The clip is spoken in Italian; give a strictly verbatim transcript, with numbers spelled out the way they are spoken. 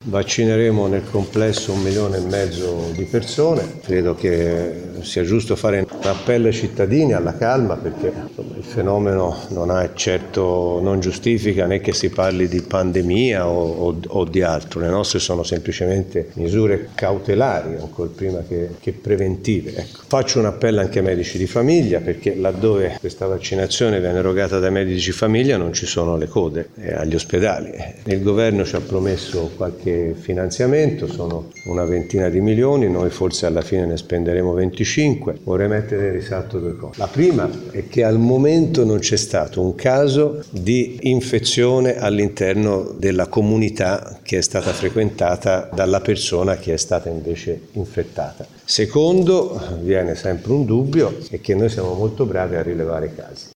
Vaccineremo nel complesso un milione e mezzo di persone. Credo che sia giusto fare un appello ai cittadini alla calma, perché insomma, il fenomeno non ha certo, non giustifica né che si parli di pandemia o, o, o di altro. Le nostre sono semplicemente misure cautelari, ancora prima che, che preventive. Ecco. Faccio un appello anche ai medici di famiglia, perché laddove questa vaccinazione viene erogata dai medici di famiglia non ci sono le code eh, agli ospedali. Il governo ci ha promesso qualche finanziamento, sono una ventina di milioni, noi forse alla fine ne spenderemo venticinque. Vorrei mettere in risalto due cose. La prima è che al momento non c'è stato un caso di infezione all'interno della comunità che è stata frequentata dalla persona che è stata invece infettata. Secondo, viene sempre un dubbio, è che noi siamo molto bravi a rilevare casi.